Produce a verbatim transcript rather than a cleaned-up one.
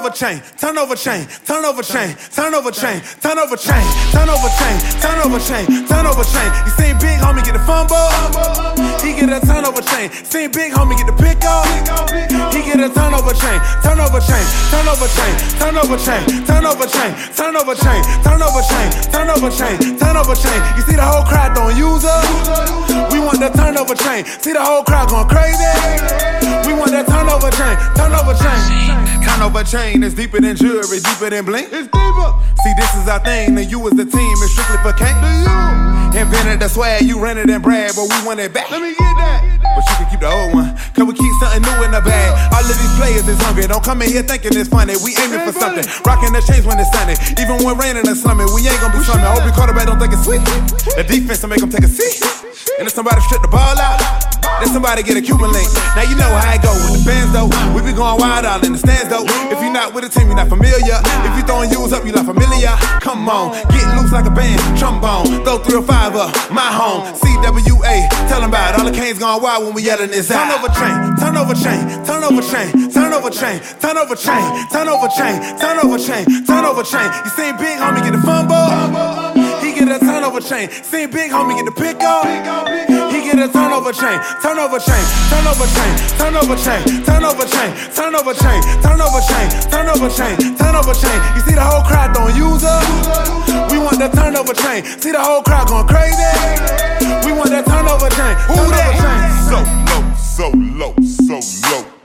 over chain, turn over chain, turn over chain, turn over chain, turn over chain, turn over chain, turn over chain, turn over chain. You seen big homie get the fumble, he get a turnover chain. Seen big homie get the pick off, he get a turnover chain, turn over chain, turn over chain, turn over chain, turn over chain, turn over chain, turn over chain, turn over chain, turn over chain. You see the whole crowd don't use her. We want the turnover chain. See the whole crowd going crazy. We want that turnover chain, turnover chain. Turnover chain is deeper than jewelry, deeper than bling. It's deeper. See, this is our thing, and you as the team is strictly for Kane. Invented the swag, you rented and brag, but we want it back. Let me get that. But you can keep the old one, cause we keep something new in the bag. All of these players is hungry, don't come in here thinking it's funny. We aiming for something, rocking the chains when it's sunny. Even when raining and slumming, we ain't gonna be slumming. Hope your quarterback don't think it's sweet. The defense will make them take a seat. And if somebody strip the ball out, then somebody get a Cuban link. Now you know how it go with the fans though. We be going wild out in the stands though. If you're not with a team, you're not familiar. If you throwing U's up, you not familiar. Come on, get loose like a band, trombone. Throw three or five up, my home. C W A, tell them about it. All the canes gone wild when we yelling this out. Turn over chain, turn over chain, turn over chain, turn over chain, turn over chain, turn over chain, turn over chain, turn over chain. You seen big homie get the fumble, he get a turnover chain. Seen big homie get the pick up, he get a turnover chain, turnover chain, turnover chain, turnover chain, turnover chain, turnover chain, turnover chain, turnover chain, turnover chain. You see the whole crowd don't use her. We want that turnover chain. See the whole crowd going crazy. We want that turnover chain. Who that? So low, so low, so low.